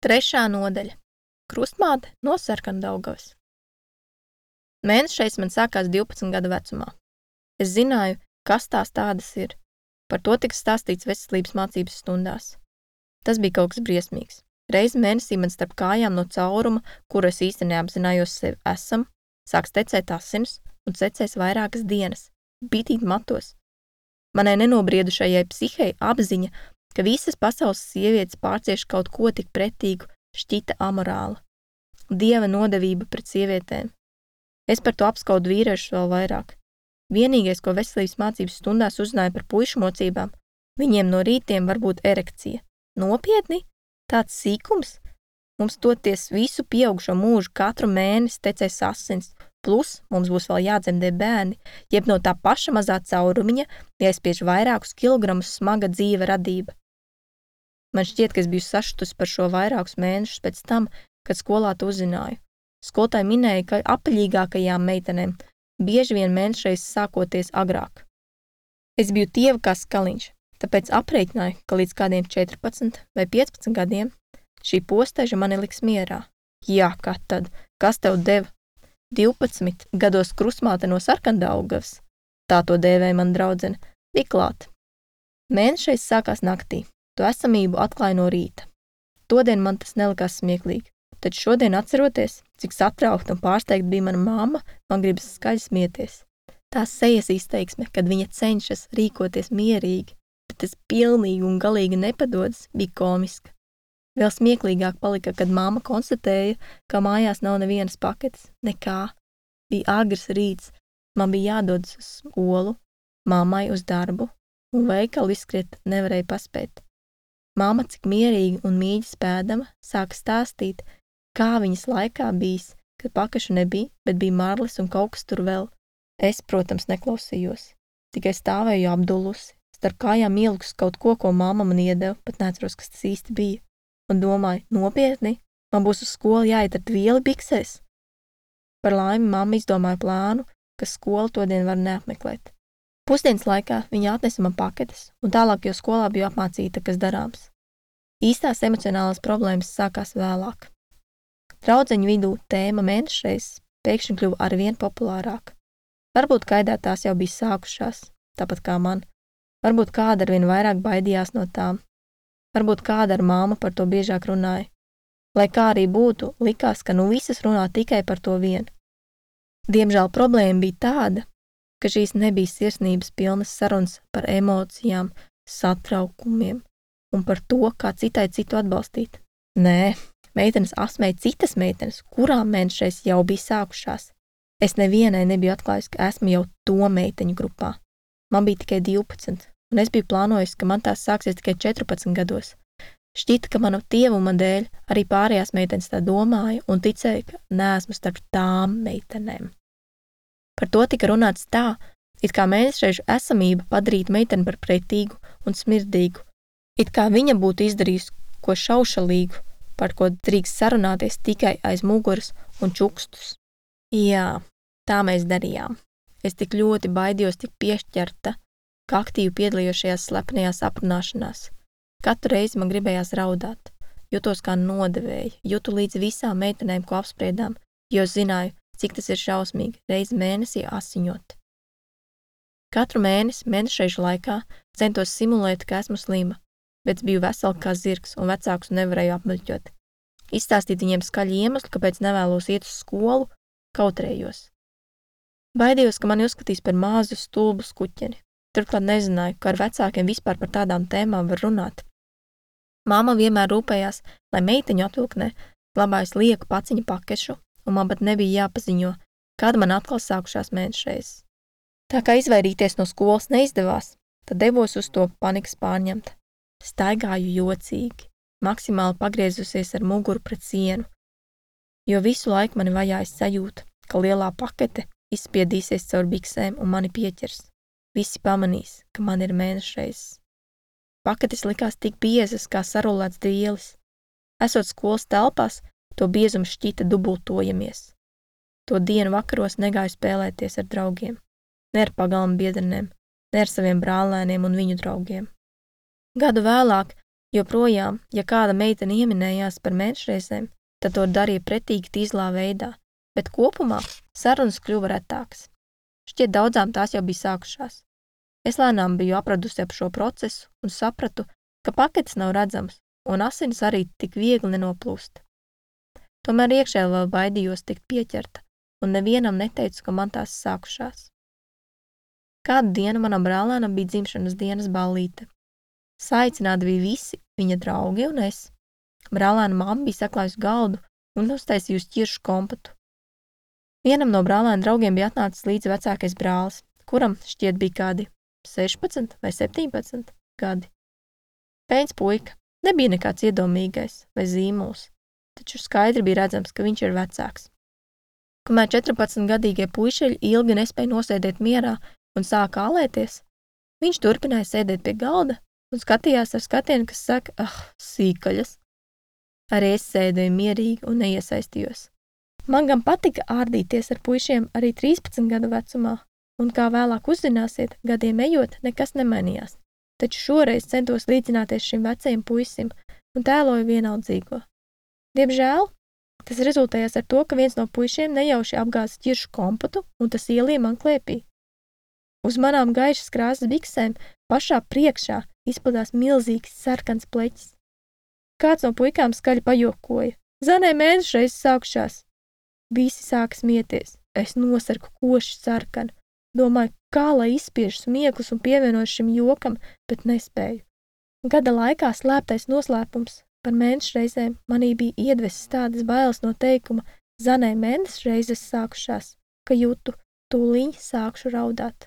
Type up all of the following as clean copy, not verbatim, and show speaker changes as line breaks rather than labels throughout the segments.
Trešā nodaļa. Krustmāte no Sarkandaugavas. Mēnešreiz man sākās 12 gadu vecumā. Es zināju, kas tās tādas ir. Par to tika stāstīts veselības mācības stundās. Tas bija kaut kas briesmīgs. Reizi mēnesī man starp kājām no cauruma, kuru es īsti neapzinājos sevi esam, sāks tecēt asinis un tecēs vairākas dienas, bitīt matos. Manai nenobriedušajai psihei apziņa, ka visas pasaules sievietes pārcieš kaut ko tik pretīgu, šķita amorāla. Dieva nodevība pret sievietēm. Es par to apskaudu vīriešus vēl vairāk. Vienīgais, ko veselības mācības stundās uzzināju par puišu mocībām, viņiem no rītiem var būt erekcija. Nopietni? Tāds sīkums? Mums toties visu pieaugušo mūžu katru mēnesi tecēs asins, plus mums būs vēl jādzemdē bērni, jeb no tā paša mazā caurumiņa jāizspiež vairākus kilogramus smaga dzīve radība. Man šķiet, ka es biju sašutusi par šo vairākus mēnešus pēc tam, kad skolā to uzzināju. Skolotāji minēja, ka apaļīgākajām meitenēm bieži vien mēnešreiz sākoties agrāk. Es biju tieva kā skaliņš, tāpēc aprēķināju, ka līdz kādiem 14 vai 15 gadiem šī posteža mani liks mierā. Jā, kā tad? Kas tev deva? 12 gados krustmāte no Sarkandaugavas, tā to dēvēja man draudzene, bija klāt. Mēnešreiz sākās naktī, to esamību atklāja no rīta. Todien man tas nelikās smieklīgi, taču šodien atceroties, cik satraukta un pārsteigta bija mana mamma, man gribas skaļi smieties. Tās sejas izteiksme, kad viņa cenšas rīkoties mierīgi, bet es pilnīgi un galīgi nepadodas, bija komiska. Vēl smieklīgāk palika, kad mamma konstatēja, ka mājās nav nevienas paketes, nekā. Bija agrs rīts, man bija jādodas uz skolu, mammai uz darbu, un veikalu izskriet nevarēja paspēt. Mamma, cik mierīgi un mīļi spēdama, sāka stāstīt, kā viņas laikā bijis, kad pakašu nebija, bet bija marlis un kaut kas tur vēl. Es, protams, neklausījos, tikai stāvēju apdulusi, starp kājām ielikus kaut ko, ko mamma man iedeva, pat neatceros, kas tas īsti bija. Un domāju, nopietni, man būs uz skolu jāiet ar tvieli biksēs. Par laimi mamma izdomāja plānu, ka skolu todien var neapmeklēt. Pusdienas laikā viņa atnesa man paketes, un tālāk jau skolā biju apmācīta, kas darāms. Īstās emocionālās problēmas sākās vēlāk. Draudzeņu vidū tēma mēnešreiz pēkšņi kļuva arvien populārāka. Varbūt kaidā tās jau bija sākušās, tāpat kā man. Varbūt kāda arvien vairāk baidījās no tām. Varbūt kāda ar māmu par to biežāk runāja. Lai kā arī būtu, likās, ka nu visas runā tikai par to vienu. Diemžēl problēma bija tāda, ka šīs nebija sirsnības pilnas sarunas par emocijām, satraukumiem un par to, kā citai citu atbalstīt. Nē, meitenes asmēja citas meitenes, kurām mēnešreiz jau bija sākušās. Es nevienai nebiju atklājis, ka esmu jau to meiteņu grupā. Man bija tikai 12. Un es biju plānojis, ka man tās sāksies tikai 14 gados. Šķita, ka mana tievuma dēļ arī pārējās meitenes tā domāja un ticēja, ka neesmu starp tām meitenēm. Par to tika runāts tā, it kā mēnešreizu esamība padarītu meiteni par pretīgu un smirdīgu, it kā viņa būtu izdarījusi ko šaušalīgu, par ko drīkst sarunāties tikai aiz muguras un čukstus. Jā, tā mēs darījām. Es tik ļoti baidījos tik piešķerta, ka aktīvi piedalījos šajās slepenajās aprunāšanās. Katru reizi man gribējās raudāt, jutos kā nodevēja, jutu līdz visām meitenēm, ko apspriedām, jo zināju, cik tas ir šausmīgi reizi mēnesī asiņot. Katru mēnešreizu laikā centos simulēt, ka esmu slima, bet biju vesela kā zirgs un vecākus nevarēju apmuļķot. Izstāstīt viņiem skaļu iemeslu, kāpēc nevēlos iet uz skolu, kautrējos. Baidījos, ka mani uzskatīs par mazu stulbu skuķeni. Turklāt nezināju, ka ar vecākiem vispār par tādām tēmām var runāt. Māma vienmēr rūpējās, lai meiteņu atvilknē glabājas lieku paciņu pakešu, un man pat nebija jāpaziņo, kad man atkal sākušās mēnešreizes. Tā kā izvairīties no skolas neizdevās, tad devos uz to panikas pārņemta. Staigāju jocīgi, maksimāli pagriezusies ar muguru pret sienu, jo visu laiku mani vajājas sajūta, ka lielā pakete izspiedīsies caur biksēm un mani pieķers. Visi pamanīs, ka man ir mēnešreizes. Paketes likās tik biezas, kā sarulēts dvielis. Esot skolas telpās, to biezums šķita dubultojamies. To dienu vakaros negāju spēlēties ar draugiem, ne ar pagalmu biedrenēm, ne ar saviem brālēniem un viņu draugiem. Gadu vēlāk Joprojām, ja kāda meitene ieminējās par mēnešreizēm, tad to darīja pretīgi tīzlā veidā, bet kopumā sarunas kļuva retākas. Šķiet daudzām tās jau bija sākušās. Es lēnām biju apradusi ap šo procesu un sapratu, ka paketes nav redzamas, un asinis arī tik viegli nenoplūst. Tomēr iekšēji vēl baidījos tikt pieķerta, un nevienam neteicu, ka man tās sākušās. Kādu dienu manam brālēnam bija dzimšanas dienas ballīte. Saicināti bija visi viņa draugi un es. Brālēna mamma bija saklājusi galdu un uztaisījusi ķiršu kompatu. Vienam no brālēna draugiem bija atnācis līdzi vecākais brālis, kuram šķiet bija kādi 16 vai 17 gadi. Pēns puika, nebija nekāds iedomīgais vai zīmuls, taču skaidri bija redzams, ka viņš ir vecāks. Kamēr 14-gadīgie puišeļi ilgi nespēja nosēdēt mierā un sāka alēties, viņš turpināja sēdēt pie galda un skatījās ar skatienu, kas saka, sīkaļas. Arī es sēdēju mierīgi un neiesaistījos. Man gan patika ārdīties ar puišiem arī 13 gadu vecumā, un kā vēlāk uzzināsiet, gadiem ejot, nekas nemainījās. Taču šoreiz centos līdzināties šim vecajam puisim un tēloju vienaldzīgo. Diemžēl tas rezultējās ar to, ka viens no puišiem nejauši apgāza ķiršu kompatu un tas ielīja man klēpī. Uz manām gaišas krāsas biksēm pašā priekšā izplatās milzīgs sarkans pleķis. Kāds no puikām skaļi pajokoja. Zanē mēnešreizes sākušās. Visi sāka smieties. Es nosarku koši sarkanu. Domāju, kā lai izspiežu smieklus un pievienošu šim jokam, bet nespēju. Gada laikā slēptais noslēpums par mēnešreizēm manī bija iedvesis tādas bailes no teikuma Zanē mēnešreizes sākušās, ka jūtu, tūliņ sākšu raudāt.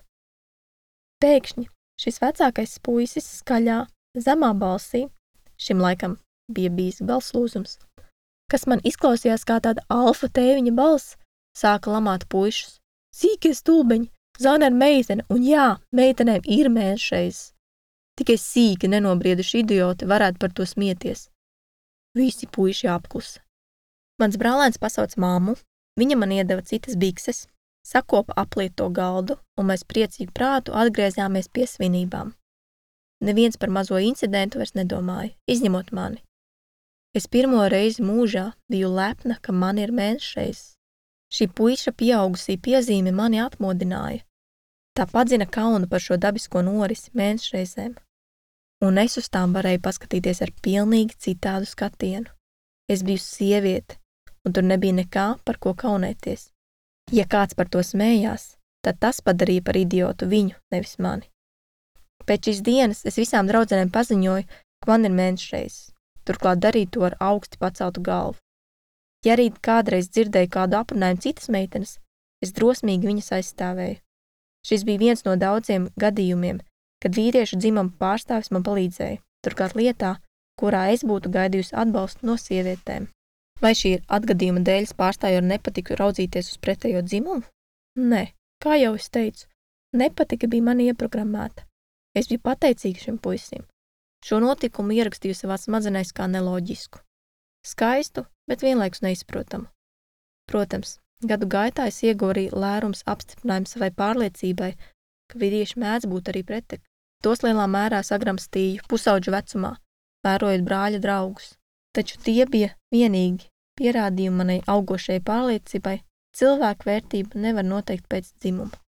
Pēkšņi šis vecākais puisis skaļā, zemā balsī, šim laikam bija bijis balslūzums, kas man izklausījās kā tāda alfa tēviņa balss, sāka lamāt puišus. Sīkie stulbeņi, Zana ir meitene, un jā, meitenēm ir mēnešreizes. Tikai sīki nenobrieduši idioti varētu par to smieties. Visi puiši apklusa. Mans brālēns pasauc mammu, viņa man iedeva citas bikses, sakopa aplieto galdu, un mēs priecīgi prātu atgriezāmies pie svinībām. Neviens par mazo incidentu vairs nedomāja, izņemot mani. Es pirmo reizi mūžā biju lepna, ka man ir mēnešreizes. Šī puiša pieaugusī piezīme mani atmodināja. Tā padzina kaunu par šo dabisko norisi mēnešreizēm. Un es uz tām varēju paskatīties ar pilnīgi citādu skatienu. Es biju sieviete, un tur nebija nekā, par ko kaunēties. Ja kāds par to smējās, tad tas padarīja par idiotu viņu, nevis mani. Pēc šīs dienas es visām draudzenēm paziņoju, ka man ir mēnešreizes. Turklāt darīju to ar augsti paceltu galvu. Ja arī kādreiz dzirdēju kādu aprunājumu citas meitenes, es drosmīgi viņas aizstāvēju. Šis bija viens no daudziem gadījumiem, kad vīriešu dzimuma pārstāvis man palīdzēja, turklāt lietā, kurā es būtu gaidījusi atbalstu no sievietēm. Vai šī atgadījuma dēļ es pārstāju ar nepatiku raudzīties uz pretējo dzimumu? Nē, kā jau es teicu, nepatika bija man ieprogrammēta. Es biju pateicīga šim puisim. Šo notikumu ierakstīju savā smadzenēs kā neloģisku. Skaistu, bet vienlaikus neizprotamu. Protams, gadu gaitā es ieguvu arī lērums apstiprinājumu savai pārliecībai, ka vīrieši mēdz būt arī preteki. Tos lielā mērā sagramstīju pusauģu vecumā, vērojot brāļa draugus. Taču tie bija vienīgi pierādījumi manai augošajai pārliecībai, cilvēku vērtību nevar noteikt pēc dzimuma.